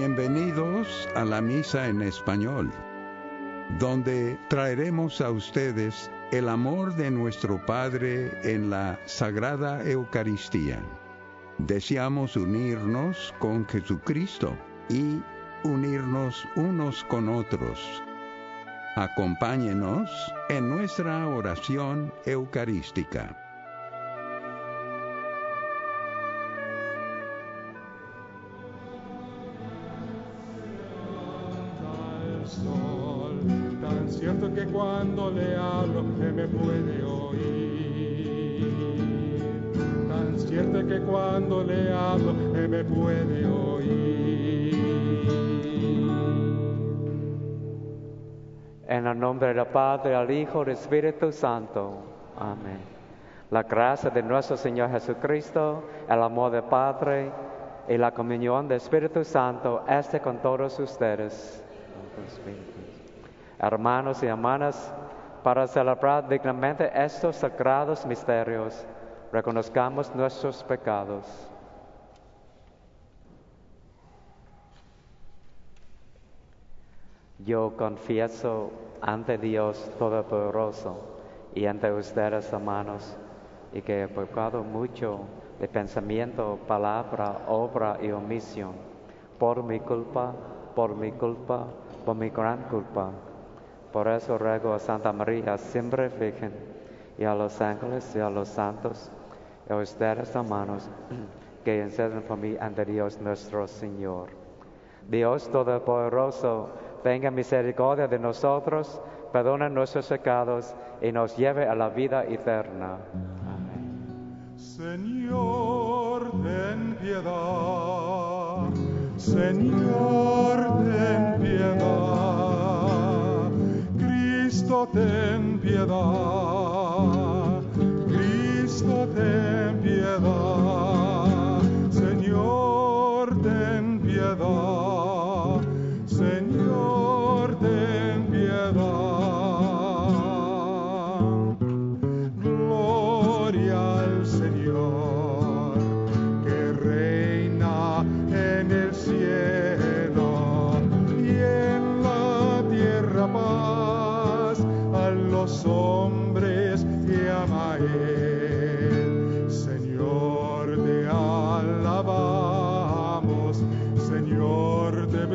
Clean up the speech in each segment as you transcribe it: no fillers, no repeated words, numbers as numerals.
Bienvenidos a la Misa en Español, donde traeremos a ustedes el amor de nuestro Padre en la Sagrada Eucaristía. Deseamos unirnos con Jesucristo y unirnos unos con otros. Acompáñenos en nuestra oración eucarística. Tan cierto que cuando le hablo que me puede oír, tan cierto que cuando le hablo que me puede oír. En el nombre del Padre, del Hijo y del Espíritu Santo. Amén. La gracia de nuestro Señor Jesucristo, el amor del Padre y la comunión del Espíritu Santo esté con todos ustedes. Hermanos y hermanas, para celebrar dignamente estos sagrados misterios, reconozcamos nuestros pecados. Yo confieso ante Dios Todopoderoso y ante ustedes, hermanos, y que he pecado mucho de pensamiento, palabra, obra y omisión, por mi culpa, por mi gran culpa. Por eso ruego a Santa María, siempre Virgen, y a los ángeles y a los santos, y a ustedes, hermanos, que interceden por mí ante Dios nuestro Señor. Dios Todopoderoso, tenga misericordia de nosotros, perdone nuestros pecados y nos lleve a la vida eterna. Amén. Señor, ten piedad. Señor, ten piedad. Cristo, ten piedad. Cristo, ten piedad. Señor, ten piedad. Señor, ten piedad. Gloria al Señor, que reina en el cielo y en la tierra paz a los hombres que ama a Él. Señor, te alabamos, Señor, te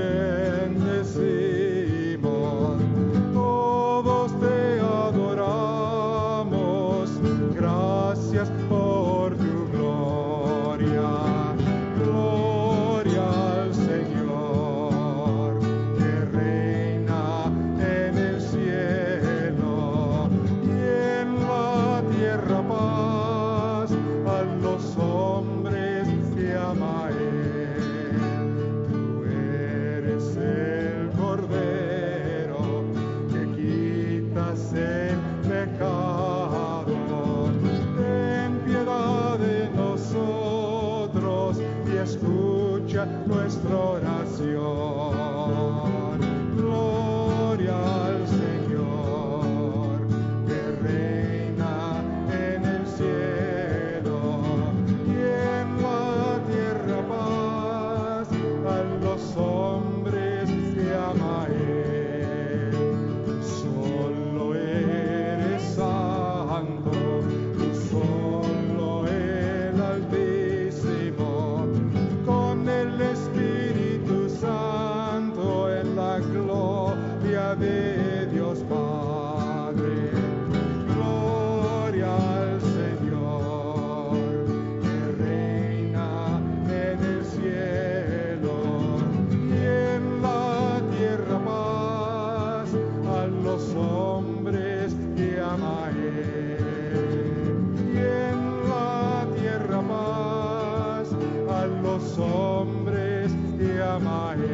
bendecimos, todos te adoramos, gracias por tu gloria. Gloria al Señor, que reina en el cielo y en la tierra paz a los hombres que ama a Él. Tú eres el Cordero que quitas el pecado. Ten piedad de nosotros y escucha nuestra oración. Gloria al Señor, que reina en el cielo y en la tierra paz a los hombres que ama a Él. Solo eres santo, tú solo el Altísimo, con el Espíritu Santo en la gloria de Dios Padre. Gloria al Señor, que reina en el cielo y en la tierra paz a los hombres que ama a Él. Y en la tierra paz a los hombres que ama a Él.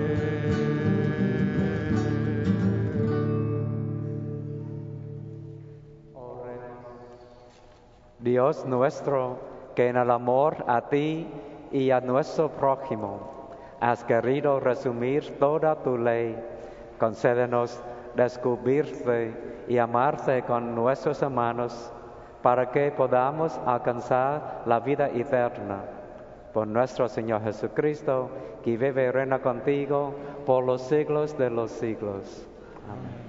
Dios nuestro, que en el amor a ti y a nuestro prójimo has querido resumir toda tu ley, concédenos descubrirte y amarte con nuestros hermanos, para que podamos alcanzar la vida eterna. Por nuestro Señor Jesucristo, que vive y reina contigo por los siglos de los siglos. Amén.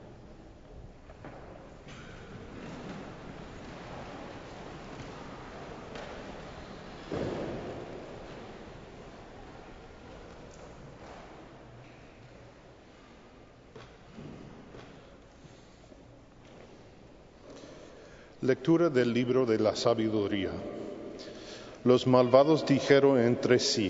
Lectura del libro de la sabiduría. Los malvados dijeron entre sí: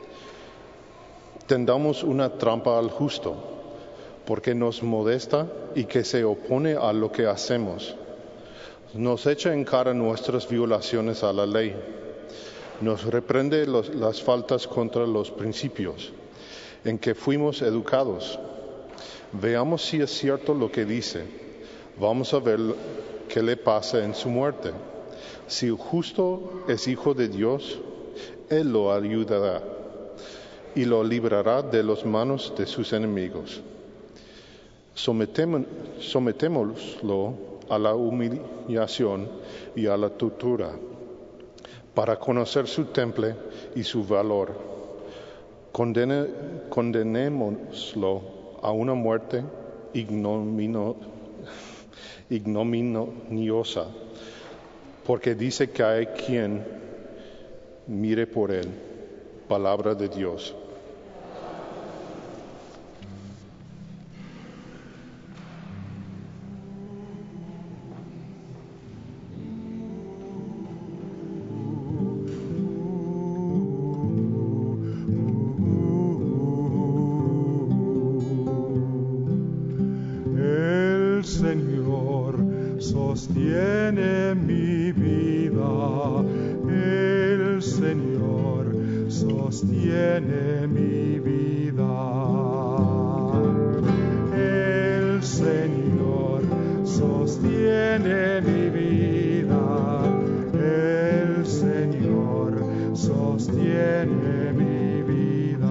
tendamos una trampa al justo, porque nos molesta y que se opone a lo que hacemos. Nos echa en cara nuestras violaciones a la ley. Nos reprende las faltas contra los principios en que fuimos educados. Veamos si es cierto lo que dice. Vamos a ver qué le pasa en su muerte. Si el justo es hijo de Dios, Él lo ayudará y lo librará de las manos de sus enemigos. Sometémoslo a la humillación y a la tortura, para conocer su temple y su valor. Condenémoslo a una muerte ignominiosa, porque dice que hay quien mire por él. Palabra de Dios. El Señor sostiene mi vida, el Señor sostiene mi vida. El Señor sostiene mi vida, el Señor sostiene mi vida.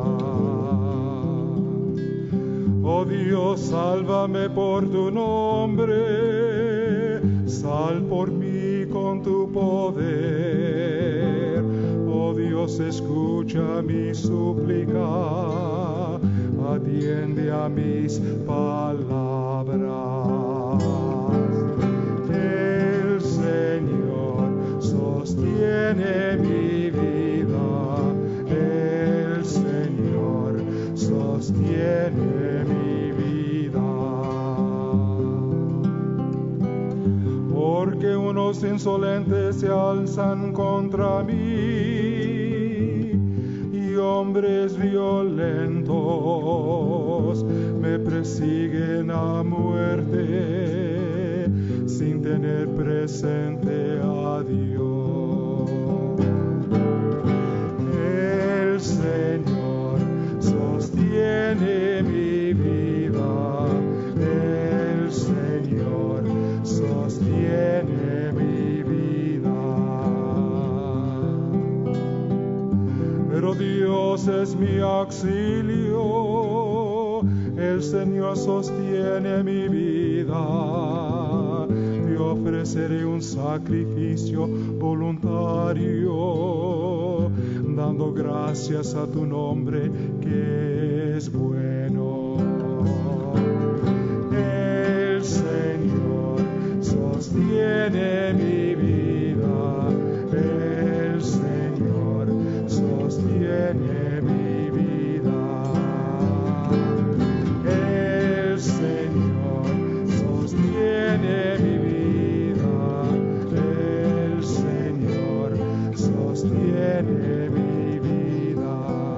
Oh Dios, sálvame por tu nombre, sal por mí con tu poder. Oh Dios, escucha mi súplica, atiende a mis palabras. El Señor sostiene mi vida, el Señor sostiene mi vida. Porque unos insolentes se alzan contra mí y hombres violentos me persiguen a muerte sin tener presente a Dios. El Señor sostiene mi vida, el Señor sostiene mi vida. Pero Dios es mi auxilio, el Señor sostiene mi vida. Te ofreceré un sacrificio voluntario, dando gracias a tu nombre que es bueno. El Señor sostiene mi vida, el Señor sostiene mi vida. El Señor sostiene mi vida, el Señor sostiene mi vida.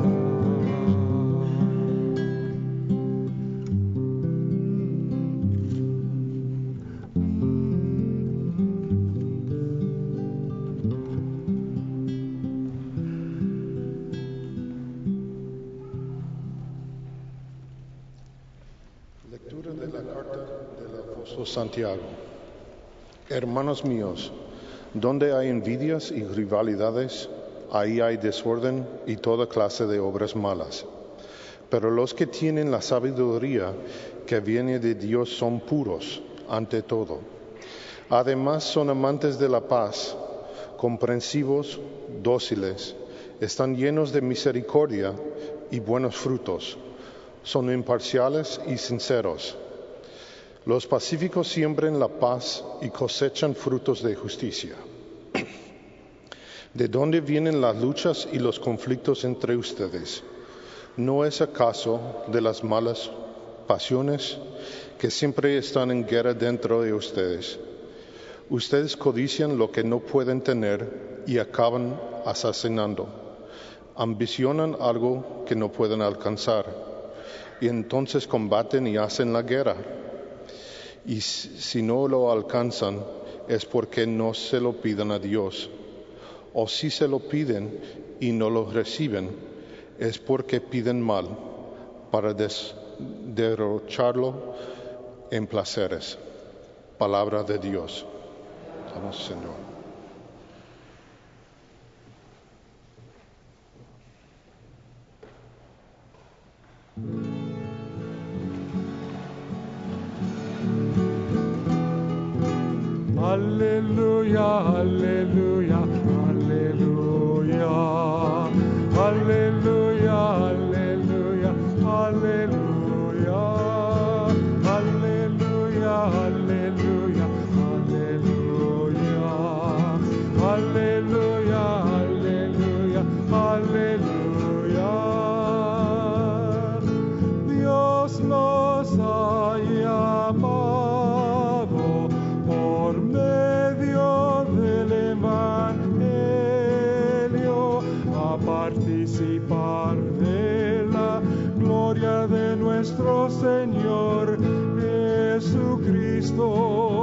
Lectura de la carta del apóstol Santiago. Hermanos míos, donde hay envidias y rivalidades, ahí hay desorden y toda clase de obras malas. Pero los que tienen la sabiduría que viene de Dios son puros ante todo. Además son amantes de la paz, comprensivos, dóciles, Están llenos de misericordia y buenos frutos. Son imparciales y sinceros. Los pacíficos siembran la paz y cosechan frutos de justicia. ¿De dónde vienen las luchas y los conflictos entre ustedes? ¿No es acaso de las malas pasiones que siempre están en guerra dentro de ustedes? Ustedes codician lo que no pueden tener y acaban asesinando. Ambicionan algo que no pueden alcanzar y entonces combaten y hacen la guerra. Y si no lo alcanzan es porque no se lo piden a Dios. O si se lo piden y no lo reciben, es porque piden mal para derrocharlo en placeres. Palabra de Dios. Vamos, Señor. Aleluya, aleluya, aleluya, aleluya, aleluya, aleluya, aleluya, aleluya, aleluya, aleluya, aleluya, aleluya. Dios nos ha llamado por medio del Evangelio a participar de la gloria de nuestro Señor Jesucristo.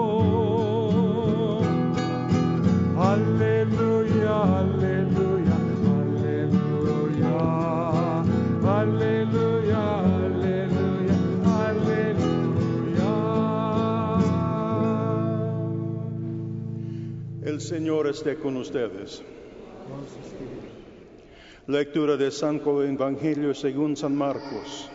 Aleluya, aleluya, aleluya, aleluya, aleluya, aleluya. El Señor esté con ustedes. Lectura del Santo Evangelio según San Marcos.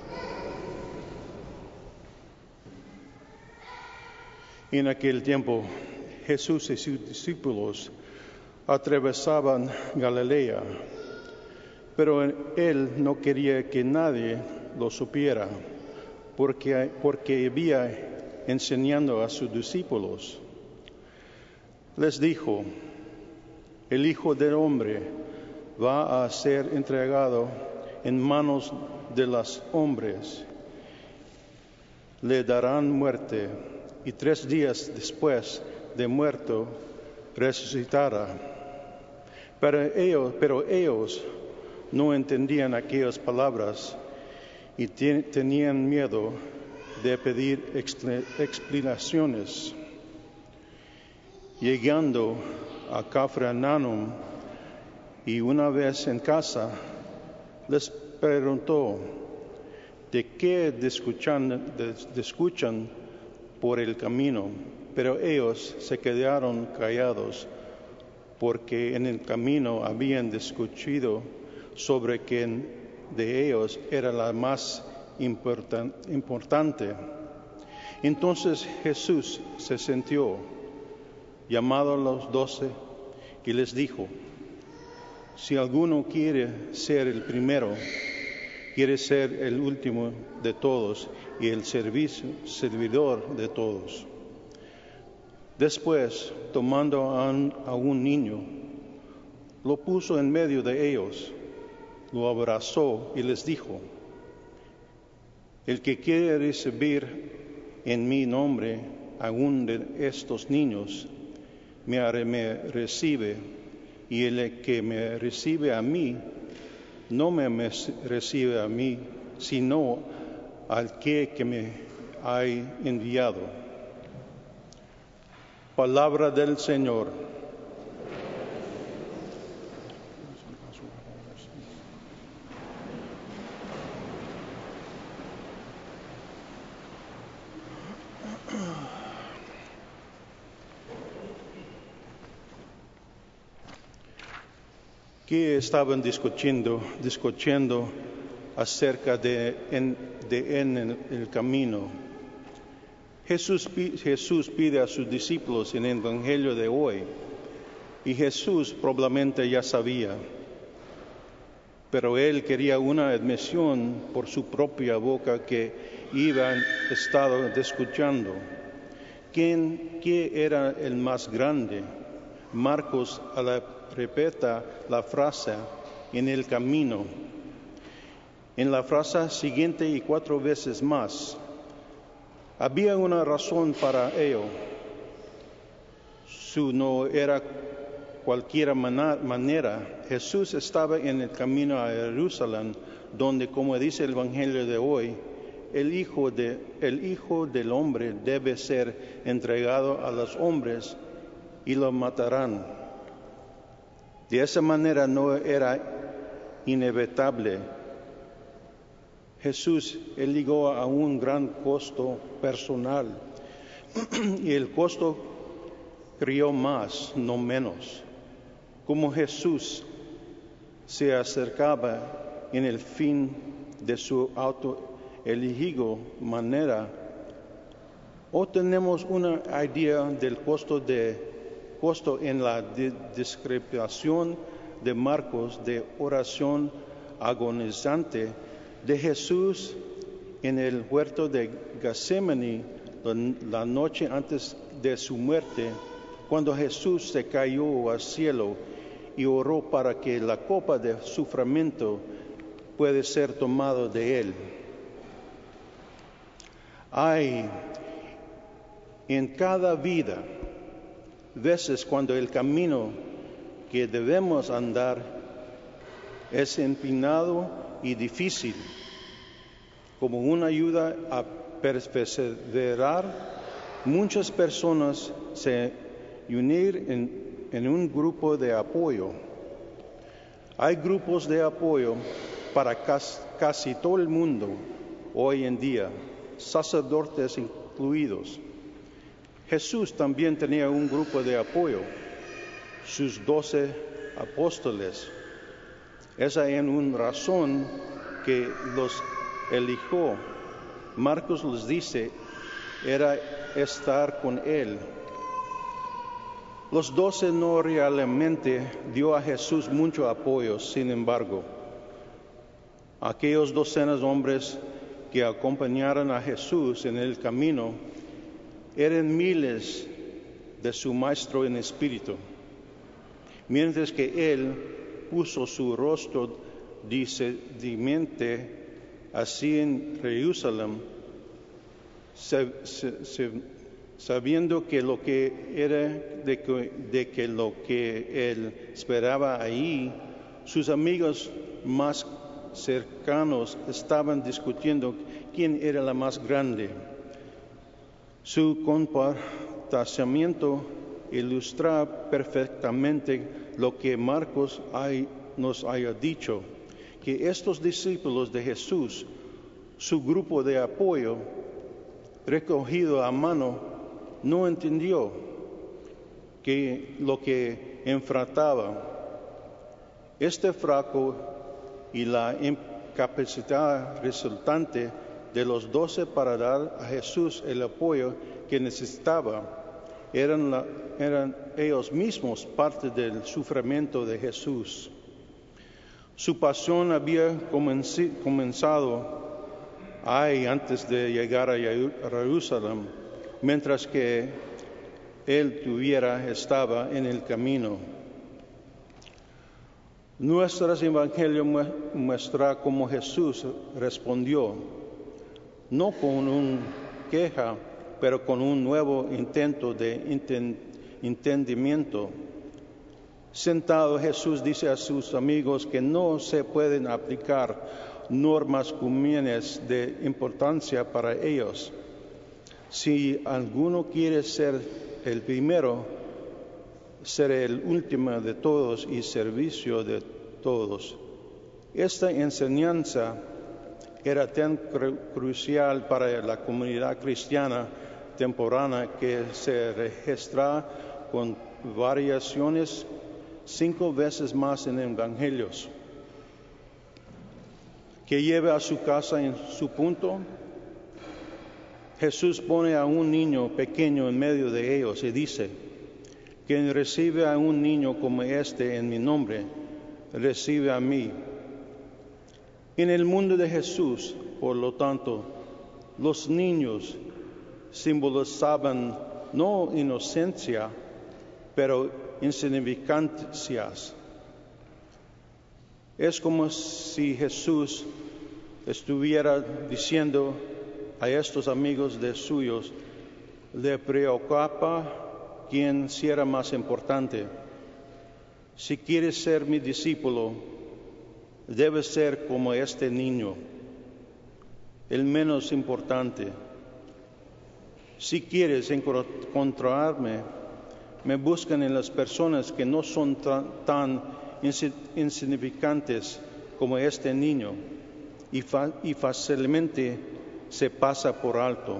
En aquel tiempo, Jesús y sus discípulos atravesaban Galilea, pero él no quería que nadie lo supiera, porque había enseñando a sus discípulos. Les dijo: el Hijo del Hombre va a ser entregado en manos de los hombres. Le darán muerte y 3 días después de muerto resucitará. Pero ellos no entendían aquellas palabras y tenían miedo de pedir explicaciones. Llegando a Cafarnaúm y una vez en casa, les preguntó: ¿de qué discutan por el camino? Pero ellos se quedaron callados, porque en el camino habían discutido sobre quién de ellos era la más importante. Entonces Jesús se sentó, llamado a los 12, y les dijo: si alguno quiere ser el primero, quiere ser el último de todos y el servidor de todos. Después, tomando a un niño, lo puso en medio de ellos, lo abrazó y les dijo: el que quiere recibir en mi nombre a uno de estos niños, me recibe, y el que me recibe a mí, no me recibe a mí, sino al que me ha enviado. Palabra del Señor. ¿Qué estaban discutiendo acerca de en el camino? Jesús pide a sus discípulos en el Evangelio de hoy, y Jesús probablemente ya sabía, pero él quería una admisión por su propia boca que habían estado escuchando. ¿Quién era el más grande? Marcos repite la frase en el camino. En la frase siguiente y 4 veces más. Había una razón para ello. No era cualquier manera. Jesús estaba en el camino a Jerusalén, donde, como dice el Evangelio de hoy, el Hijo del Hombre debe ser entregado a los hombres y lo matarán. De esa manera no era inevitable. Jesús llegó a un gran costo personal y el costo creó más, no menos. Como Jesús se acercaba en el fin de su autoelegido manera, o tenemos una idea del costo en la descripción de Marcos de oración agonizante de Jesús en el huerto de Getsemaní la noche antes de su muerte, cuando Jesús se cayó al cielo y oró para que la copa de sufrimiento pueda ser tomada de él. Hay en cada vida veces cuando el camino que debemos andar es empinado y difícil. Como una ayuda a perseverar, muchas personas se unen en un grupo de apoyo. Hay grupos de apoyo para casi todo el mundo hoy en día, sacerdotes incluidos. Jesús también tenía un grupo de apoyo, sus 12 apóstoles. Esa es una razón que los eligió. Marcos les dice, era estar con él. Los 12 no realmente dio a Jesús mucho apoyo, sin embargo. Aquellos docenas de hombres que acompañaron a Jesús en el camino eran miles de su maestro en espíritu, mientras que él puso su rostro decididamente así en Jerusalén, sabiendo que lo que era de lo que él esperaba ahí, sus amigos más cercanos estaban discutiendo quién era la más grande. Su comportamiento ilustra perfectamente lo que Marcos nos haya dicho, que estos discípulos de Jesús, su grupo de apoyo, recogido a mano, no entendió que lo que enfrentaba. Este fracaso y la incapacidad resultante de los 12 para dar a Jesús el apoyo que necesitaba, eran ellos mismos parte del sufrimiento de Jesús. Su pasión había comenzado antes de llegar a Jerusalén, mientras que él estaba en el camino. Nuestro evangelio muestra cómo Jesús respondió, no con una queja, pero con un nuevo intento de entendimiento. Sentado, Jesús dice a sus amigos que no se pueden aplicar normas comunes de importancia para ellos. Si alguno quiere ser el primero, será el último de todos y servicio de todos. Esta enseñanza era tan crucial para la comunidad cristiana temporánea que se registra con variaciones 5 veces más en Evangelios. Que lleva a su casa en su punto. Jesús pone a un niño pequeño en medio de ellos y dice, quien recibe a un niño como este en mi nombre, recibe a mí. En el mundo de Jesús, por lo tanto, los niños simbolizaban no inocencia, pero insignificancias. Es como si Jesús estuviera diciendo a estos amigos de suyos, le preocupa quién será más importante. Si quieres ser mi discípulo, debes ser como este niño, el menos importante. Si quieres encontrarme, me buscan en las personas que no son tan insignificantes como este niño y fácilmente se pasa por alto.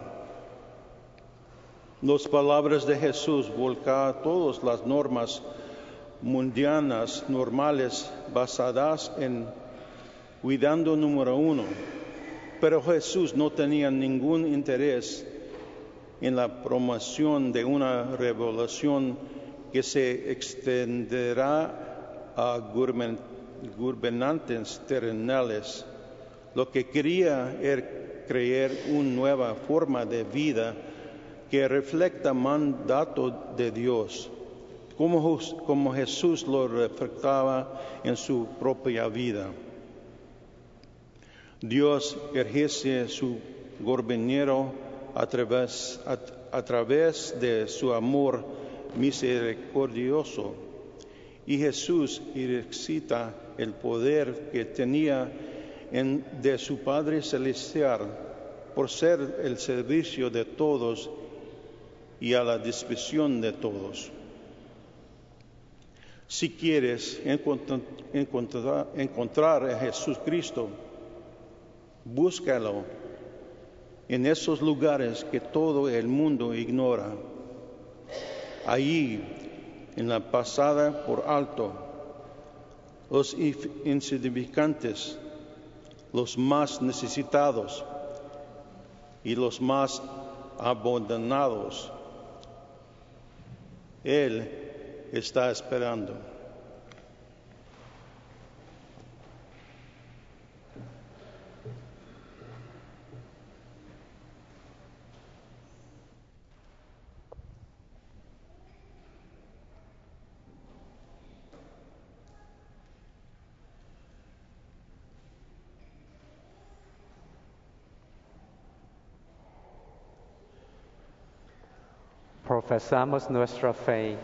Las palabras de Jesús volcaban todas las normas mundanas normales basadas en cuidado número uno, pero Jesús no tenía ningún interés en la promoción de una revelación que se extenderá a gobernantes terrenales. Lo que quería era crear una nueva forma de vida que refleja el mandato de Dios, como Jesús lo reflejaba en su propia vida. Dios ejerce su gobierno a través de su amor misericordioso, y Jesús ejercita el poder que tenía de su Padre Celestial por ser el servicio de todos y a la disposición de todos. Si quieres encontrar a Jesucristo, búscalo en esos lugares que todo el mundo ignora. Allí, en la pasada por alto, los insignificantes, los más necesitados y los más abandonados. Él está esperando. Profesamos nuestra fe.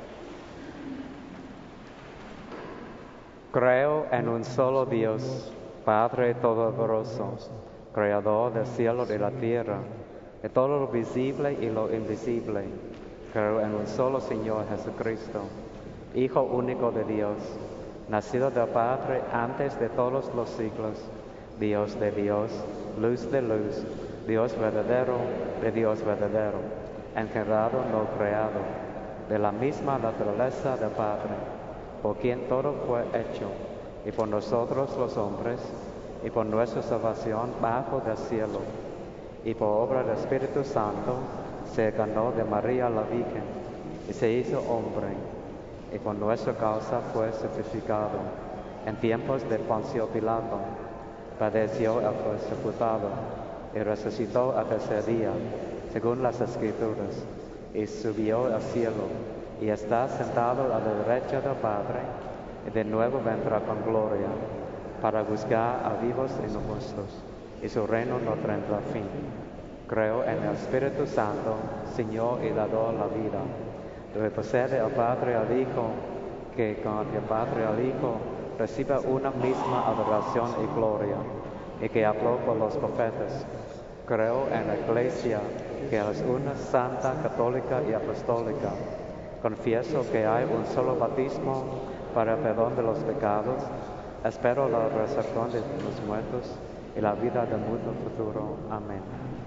Creo en un solo Dios, Padre Todopoderoso, Creador del cielo y de la tierra, de todo lo visible y lo invisible. Creo en un solo Señor Jesucristo, Hijo único de Dios, nacido del Padre antes de todos los siglos, Dios de Dios, luz de luz, Dios verdadero de Dios verdadero, engendrado no creado, de la misma naturaleza del Padre, por quien todo fue hecho, y por nosotros los hombres, y por nuestra salvación bajo del cielo, y por obra del Espíritu Santo, se ganó de María la Virgen, y se hizo hombre, y por nuestra causa fue sacrificado, en tiempos de Poncio Pilato, padeció y fue sepultado, y resucitó al tercer día, según las Escrituras, y subió al cielo, y está sentado a la derecha del Padre, y de nuevo vendrá con gloria, para juzgar a vivos y no muertos, y su reino no tendrá fin. Creo en el Espíritu Santo, Señor y dador de la vida, que procede al Padre y al Hijo, que con el Padre y al Hijo recibe una misma adoración y gloria, y que habló por los profetas. Creo en la Iglesia, que es una santa, católica y apostólica. Confieso que hay un solo bautismo para el perdón de los pecados. Espero la resurrección de los muertos y la vida del mundo futuro. Amén.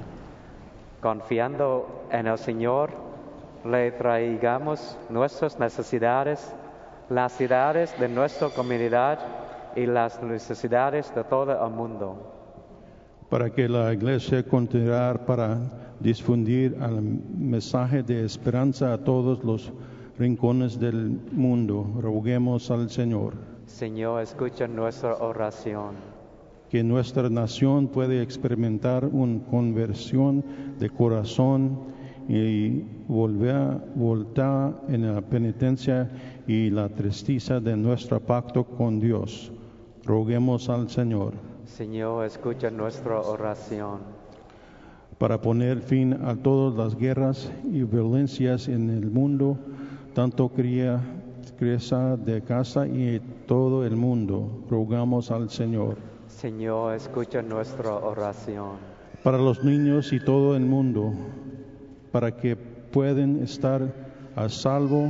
Confiando en el Señor, le traigamos nuestras necesidades, las necesidades de nuestra comunidad y las necesidades de todo el mundo. Para que la Iglesia continúe para difundir el mensaje de esperanza a todos los rincones del mundo, roguemos al Señor. Señor, escucha nuestra oración. que nuestra nación puede experimentar una conversión de corazón y voltar en la penitencia y la tristeza de nuestro pacto con Dios. Roguemos al Señor. Señor, escucha nuestra oración. Para poner fin a todas las guerras y violencias en el mundo, tanto crianza de casa y todo el mundo, rogamos al Señor. Señor, escucha nuestra oración. Para los niños y todo el mundo, para que puedan estar a salvo,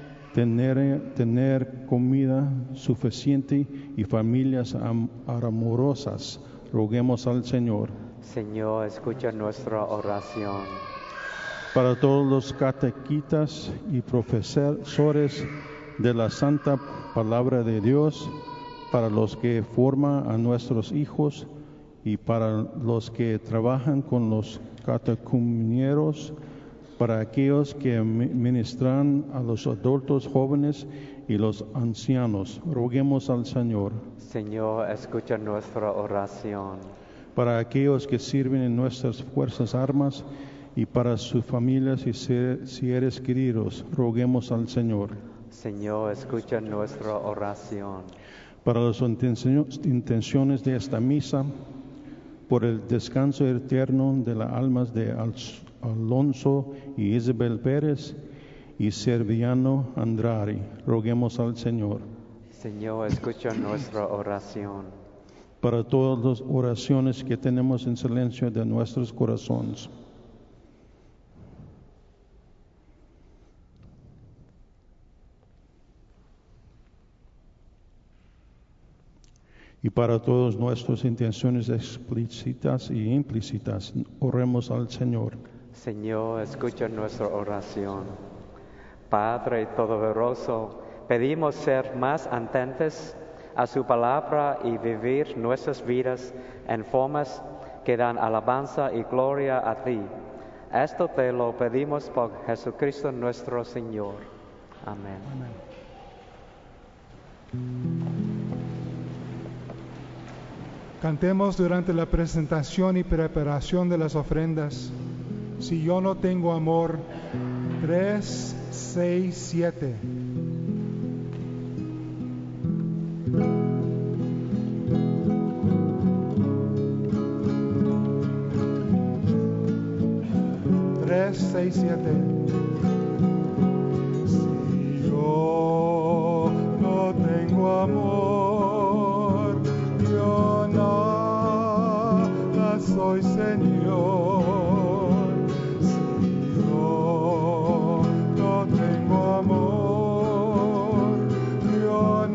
tener comida suficiente y familias amorosas, roguemos al Señor. Señor, escucha nuestra oración. Para todos los catequistas y profesores de la Santa Palabra de Dios, para los que forman a nuestros hijos y para los que trabajan con los catecumeneros, para aquellos que ministran a los adultos jóvenes y los ancianos, roguemos al Señor. Señor, escucha nuestra oración. Para aquellos que sirven en nuestras fuerzas armas y para sus familias y seres queridos, roguemos al Señor. Señor, escucha nuestra oración. Para las intenciones de esta misa, por el descanso eterno de las almas de Alonso y Isabel Pérez y Serviano Andrade, roguemos al Señor. Señor, escucha nuestra oración. Para todas las oraciones que tenemos en silencio de nuestros corazones. Y para todas nuestras intenciones explícitas y implícitas, oremos al Señor. Señor, escucha nuestra oración. Padre Todopoderoso, pedimos ser más atentos a su palabra y vivir nuestras vidas en formas que dan alabanza y gloria a ti. Esto te lo pedimos por Jesucristo nuestro Señor. Amén. Cantemos durante la presentación y preparación de las ofrendas. Si yo no tengo amor, 3, 6, 7. Si yo no tengo amor, yo nada soy, Señor. Si yo no tengo amor, yo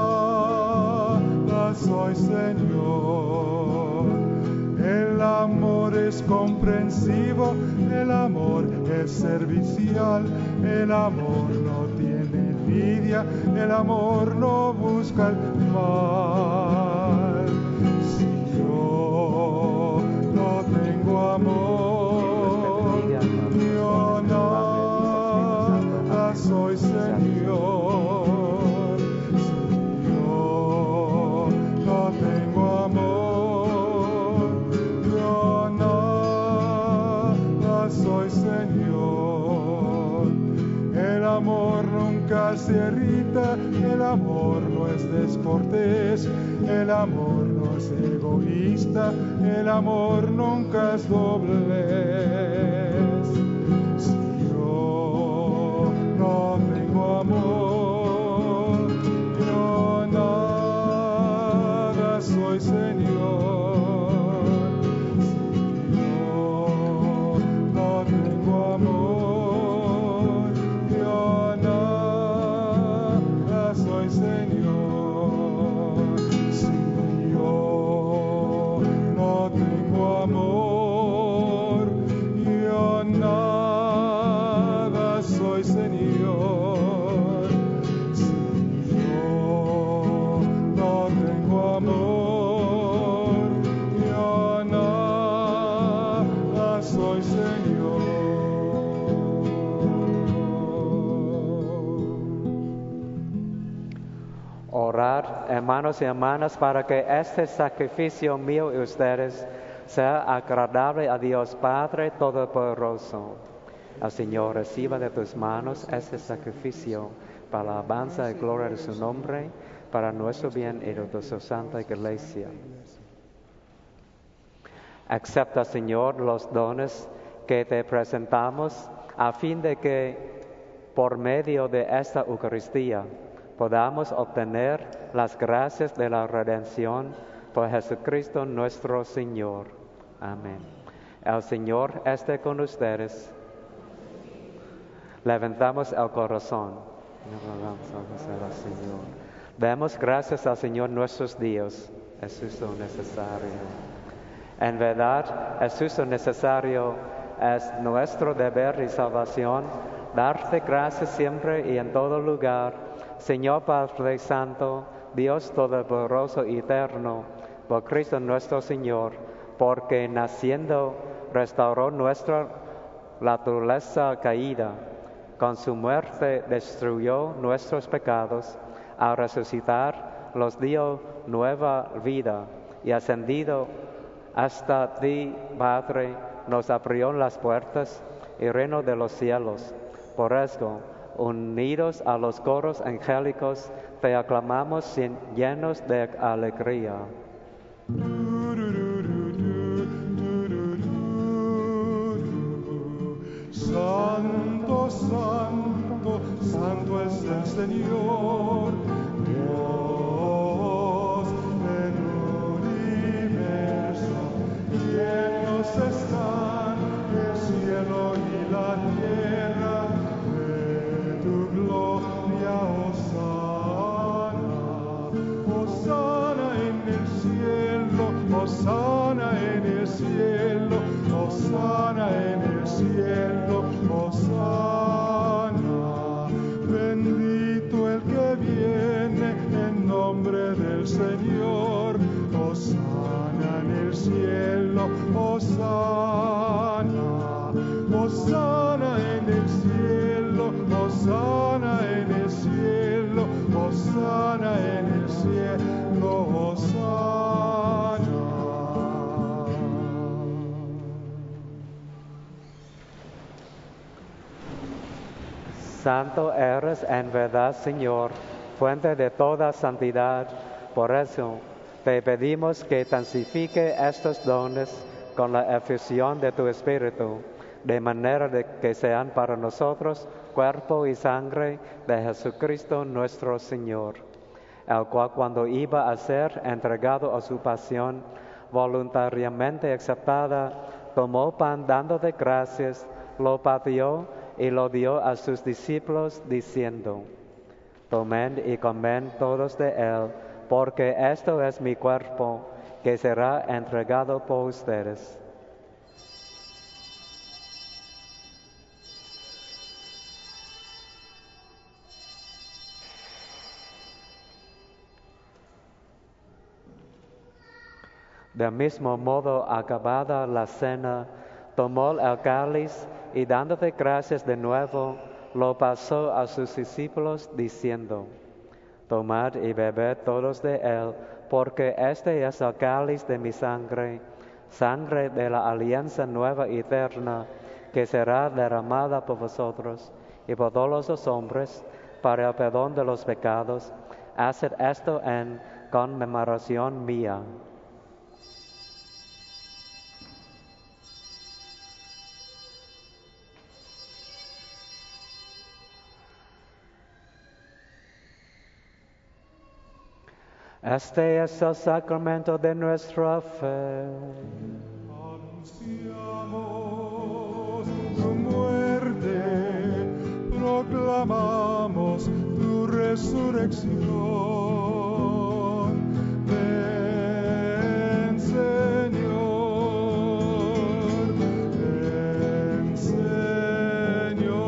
nada soy, Señor. El amor es comprensivo, el amor es servicial, el amor no tiene envidia, el amor no busca el mal. Si yo no tengo amor, yo nada soy, Señor. Si yo no tengo amor, yo nada soy, Señor. El amor nunca se irrita, el amor no es descortés, el amor no es egoísta, el amor nunca es doblez. Si yo no tengo amor, yo nada soy, Señor. Orad, hermanos y hermanas, para que este sacrificio mío y ustedes sea agradable a Dios Padre Todopoderoso. El Señor reciba de tus manos este sacrificio para la alabanza y gloria de su nombre, para nuestro bien y de su santa iglesia. Acepta, Señor, los dones que te presentamos, a fin de que, por medio de esta Eucaristía, podamos obtener las gracias de la redención por Jesucristo nuestro Señor. Amén. El Señor esté con ustedes. Levantamos el corazón. Demos gracias al Señor nuestros Dios. Es justo necesario. En verdad, es justo necesario, es nuestro deber y salvación, darte gracias siempre y en todo lugar, Señor Padre Santo, Dios Todopoderoso y Eterno, por Cristo nuestro Señor, porque naciendo restauró nuestra naturaleza caída, con su muerte destruyó nuestros pecados, al resucitar los dio nueva vida y ascendido hasta ti, Padre, nos abrió las puertas y reino de los cielos. Por eso, unidos a los coros angélicos, te aclamamos llenos de alegría. Santo, santo, santo es el Señor, Dios del universo. Llenos están el cielo y la tierra de tu gloria, Hosana. Hosana en el cielo, Hosana en el cielo, Hosana en el cielo, Hosana. Bendito el que viene en nombre del Señor, Hosana en el cielo, Hosana. Hosana en el cielo, Hosana en el cielo, Hosana en el cielo, Hosana. Santo eres en verdad, Señor, fuente de toda santidad. Por eso te pedimos que santifique estos dones con la efusión de tu Espíritu, de manera que sean para nosotros cuerpo y sangre de Jesucristo nuestro Señor, el cual cuando iba a ser entregado a su pasión, voluntariamente aceptada, tomó pan dándote gracias, lo partió y lo dio a sus discípulos diciendo: Tomen y comen todos de él, porque esto es mi cuerpo, que será entregado por ustedes. Del mismo modo, acabada la cena, tomó el cáliz y dándote gracias de nuevo, lo pasó a sus discípulos diciendo: Tomad y bebed todos de él, porque este es el cáliz de mi sangre, sangre de la alianza nueva y eterna, que será derramada por vosotros y por todos los hombres para el perdón de los pecados. Haced esto en conmemoración mía. Este es el sacramento de nuestra fe. Anunciamos tu muerte, proclamamos tu resurrección. Ven, Señor, ven, Señor.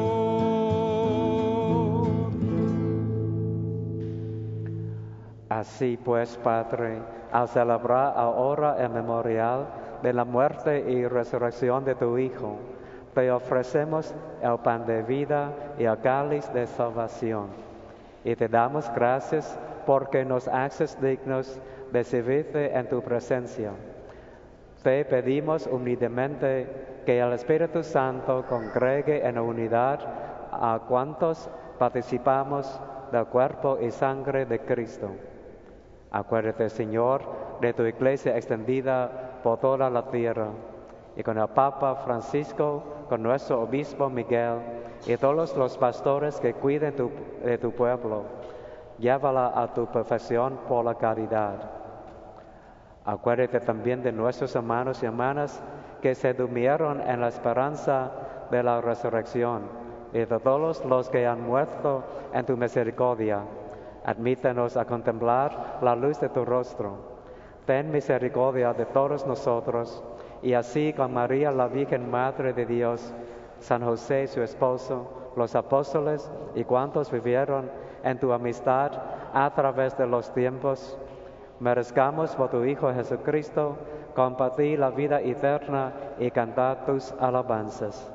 Así pues, Padre, al celebrar ahora el memorial de la muerte y resurrección de tu Hijo, te ofrecemos el pan de vida y el cáliz de salvación. Y te damos gracias porque nos haces dignos de servirte en tu presencia. Te pedimos humildemente que el Espíritu Santo congregue en unidad a cuantos participamos del cuerpo y sangre de Cristo. Acuérdate, Señor, de tu iglesia extendida por toda la tierra, y con el Papa Francisco, con nuestro obispo Miguel, y todos los pastores que cuiden de tu pueblo. Llévala a tu perfección por la caridad. Acuérdate también de nuestros hermanos y hermanas que se durmieron en la esperanza de la resurrección, y de todos los que han muerto en tu misericordia. Admítenos a contemplar la luz de tu rostro. Ten misericordia de todos nosotros, y así con María, la Virgen Madre de Dios, San José, su esposo, los apóstoles y cuantos vivieron en tu amistad a través de los tiempos, merezcamos por tu Hijo Jesucristo compartir la vida eterna y cantar tus alabanzas.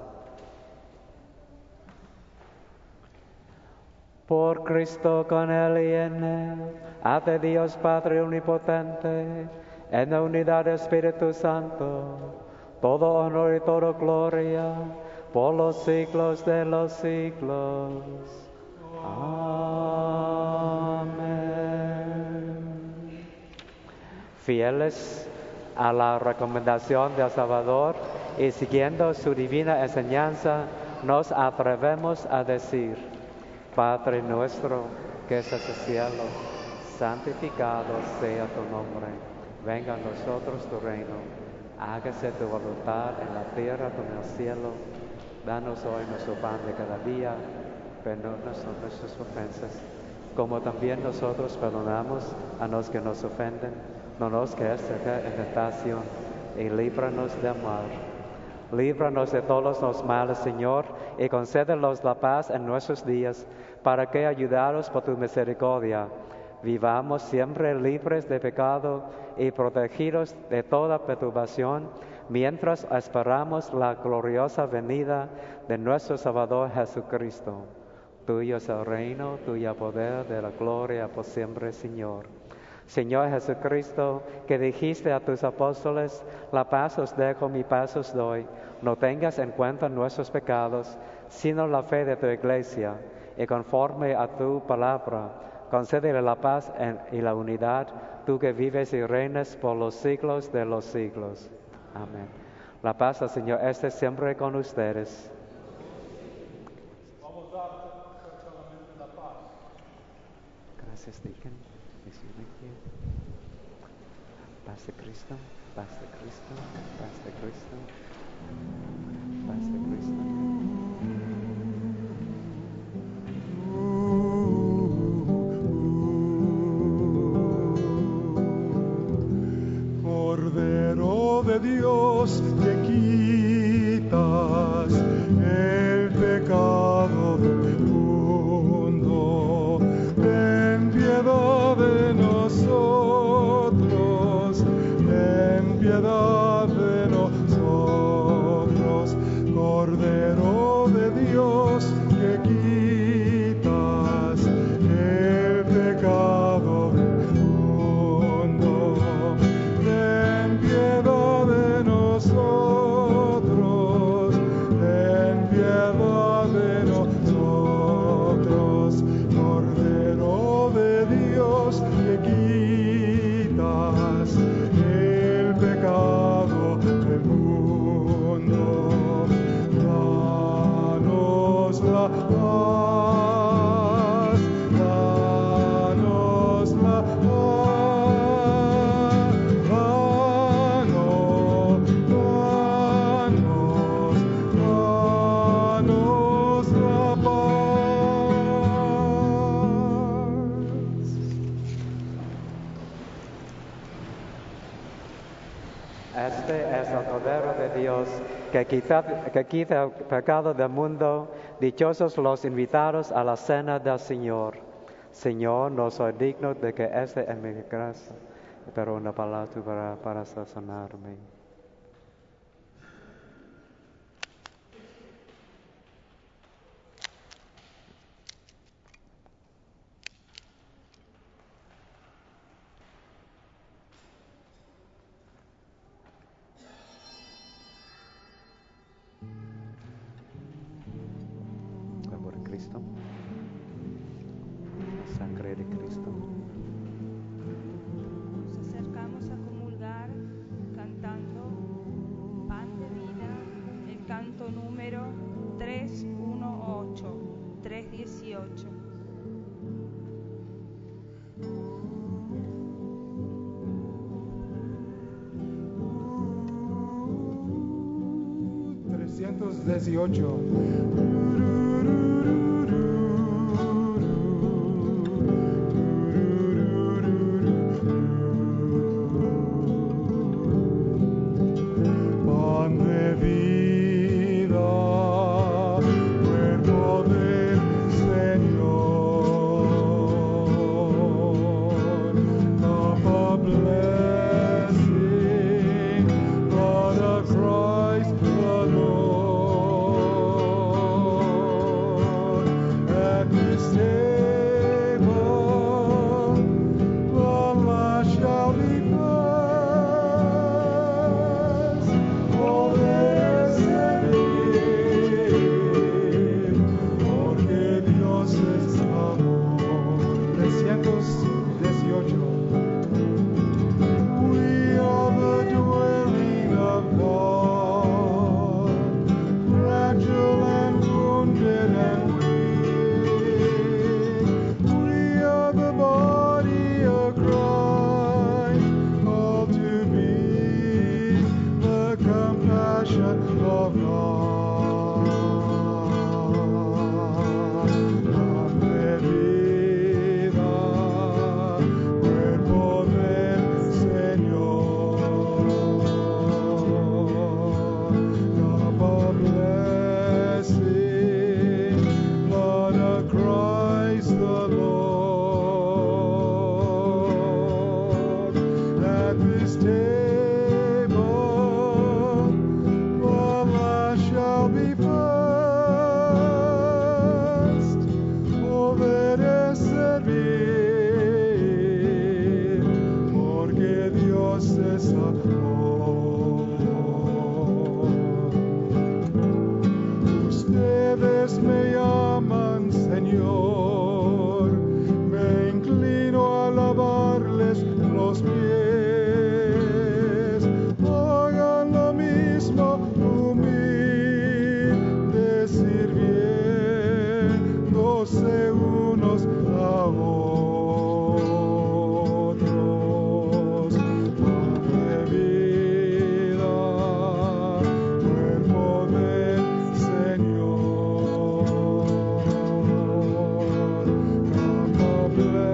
Por Cristo, con Él y en Él, hace Dios Padre Omnipotente, en la unidad del Espíritu Santo, todo honor y toda gloria, por los siglos de los siglos. Amén. Fieles a la recomendación del Salvador y siguiendo su divina enseñanza, nos atrevemos a decir: Padre nuestro que estás en el cielo, santificado sea tu nombre. Venga a nosotros tu reino. Hágase tu voluntad en la tierra como en el cielo. Danos hoy nuestro pan de cada día. Perdónanos nuestras ofensas, como también nosotros perdonamos a los que nos ofenden. No nos quedes en tentación y líbranos del mal. Líbranos de todos los males, Señor, y concédenos la paz en nuestros días, para que, ayudados por tu misericordia, vivamos siempre libres de pecado y protegidos de toda perturbación, mientras esperamos la gloriosa venida de nuestro Salvador Jesucristo. Tuyo es el reino, tuyo el poder, de la gloria por siempre, Señor. Señor Jesucristo, que dijiste a tus apóstoles: la paz os dejo, mi paz os doy. No tengas en cuenta nuestros pecados, sino la fe de tu iglesia, y conforme a tu palabra, concédele la paz y la unidad, tú que vives y reinas por los siglos de los siglos. Amén. La paz del Señor esté siempre con ustedes. Vamos a dar solamente la paz. Gracias, Deacon. Paz de Cristo, paz de Cristo, paz de Cristo, paz de Cristo. Cordero de Dios, que quitas el pecado del mundo, ten piedad de nosotros, ten piedad de nosotros. Cordero de Dios, que quitas el pecado del mundo, ten piedad de nosotros, ten piedad de nosotros. Cordero de Dios, que quitas el pecado del mundo, danos la paz, danos la paz, danos la paz. Este es el Cordero de Dios que quita el pecado del mundo. Dichosos los invitados a la cena del Señor. Señor, no soy digno de que esté en mi casa, pero una palabra tuya para sanarme. Cristo. La sangre de Cristo. Nos acercamos a comulgar cantando Pan de Vida, el canto número 318. Pan de vida, cuerpo del Señor, cup of blessing, blood of Christ the Lord. At this table, the last shall be blessed. Oh, there's servir, porque Dios es amor. 318. We are the dwelling of God, fragile and wounded and weak. We are the body of Christ, called to be the compassion of God. Pan de vida, cuerpo del Señor, cup of blessing, blood of Christ the Lord. At this table, the last shall be first. Poder es servir, porque Dios es amor. Ustedes me llaman Señor, me inclino a lavarles los pies. Hagan lo mismo, humildes, sirviéndose unos a otros. Pan de vida, cuerpo del Señor, cup of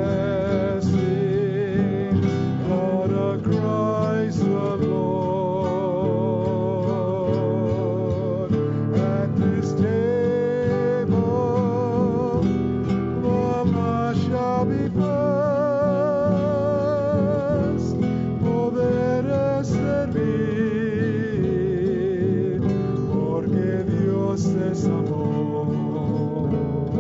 blessing, blood of Christ the Lord. At this table, the last shall be first. Poder es servir, porque Dios es amor.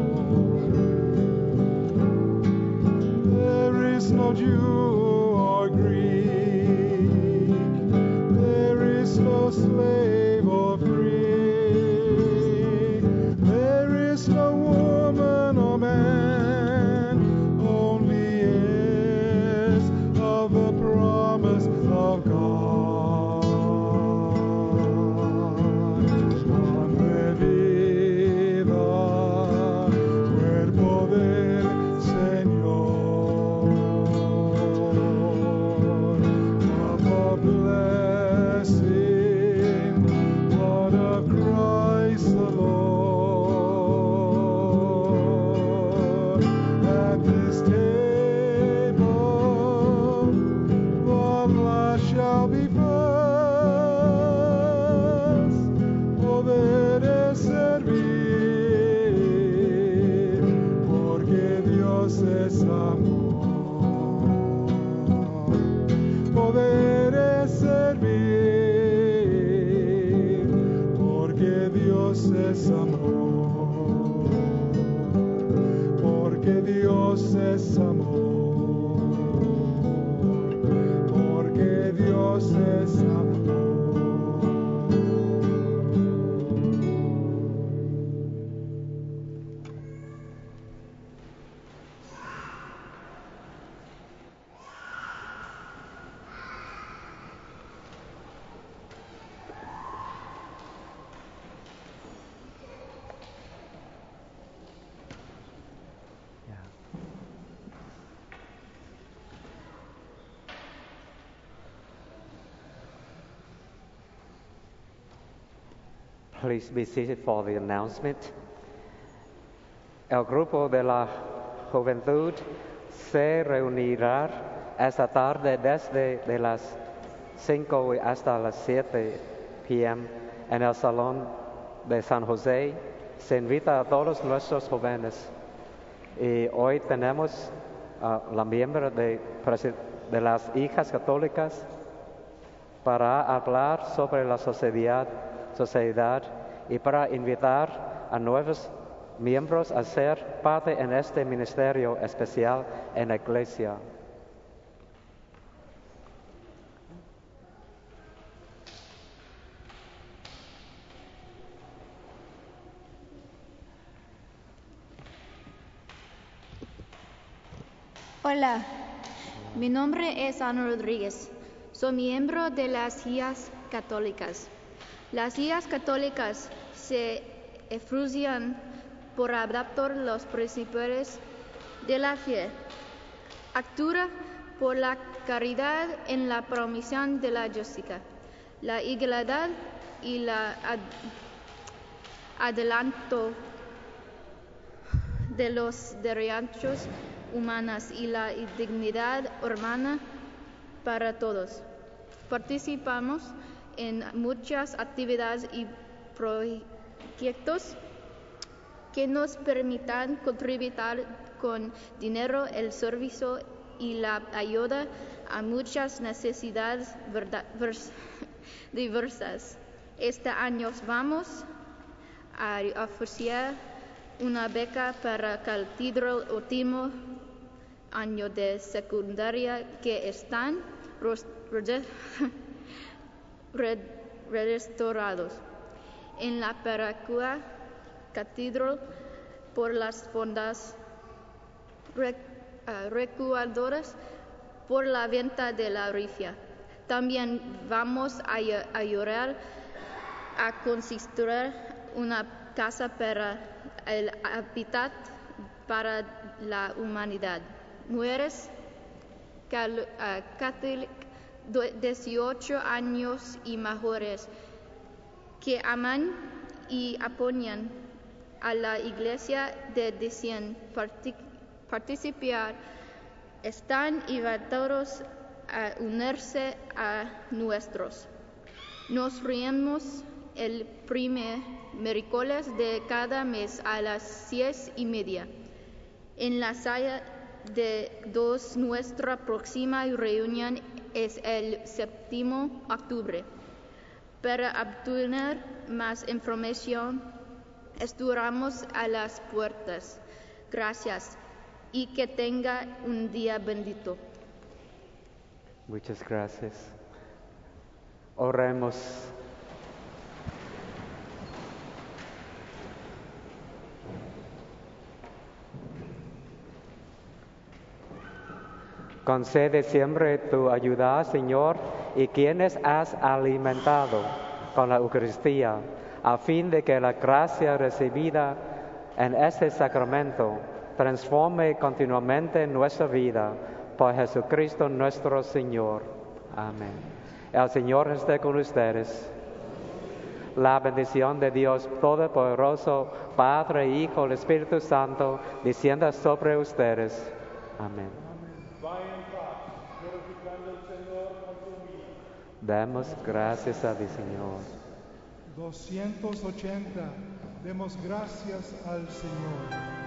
There is no Jew or Greek, there is no slave or free, there is no woman or man, only heirs of the promise of God. Pan de vida, cuerpo del Señor, cup of blessing, blood of Christ the Lord. At this table, the last shall be first. Poder es servir, porque Dios es amor. Poder es servir, porque Dios es amor. Porque Dios es amor. Porque Dios es amor. Please be seated for the announcement. El grupo de la juventud se reunirá esta tarde desde de las 5 hasta las 7 p.m. en el Salón de San José. Se invita a todos nuestros jóvenes. Y hoy tenemos la miembro de las hijas católicas para hablar sobre la sociedad y para invitar a nuevos miembros a ser parte en este ministerio especial en la iglesia. Hola, mi nombre es Ana Rodríguez. Soy miembro de las Hijas Católicas. Las Hijas Católicas se esfuerzan por adaptar los principios de la fe. Actúa por la caridad en la promoción de la justicia, la igualdad y la adelanto de los derechos humanos y la dignidad humana para todos. Participamos en muchas actividades y proyectos que nos permitan contribuir con dinero el servicio y la ayuda a muchas necesidades diversas. Este año vamos a ofrecer una beca para el último año de secundaria que están restaurados en la parroquia Catedral por las fondas recaudadas por la venta de la rifa. También vamos a ayudar a construir una casa para el hábitat para la humanidad. Mujeres católicas de 18 años y mayores que aman y apoyan a la iglesia deciden participar están invitados a unirse a nosotros. Nos reunimos el primer miércoles de cada mes a las 6:30 en la sala de 2. Nuestra próxima reunión es el 7 de octubre. Para obtener más información, estaremos a las puertas. Gracias y que tenga un día bendito. Muchas gracias. Oremos. Concede siempre tu ayuda, Señor, y quienes has alimentado con la Eucaristía, a fin de que la gracia recibida en este sacramento transforme continuamente nuestra vida. Por Jesucristo nuestro Señor. Amén. El Señor esté con ustedes. La bendición de Dios Todopoderoso, Padre, Hijo, el Espíritu Santo, descienda sobre ustedes. Amén. Demos gracias a Dios, Señor. 280. Demos gracias al Señor.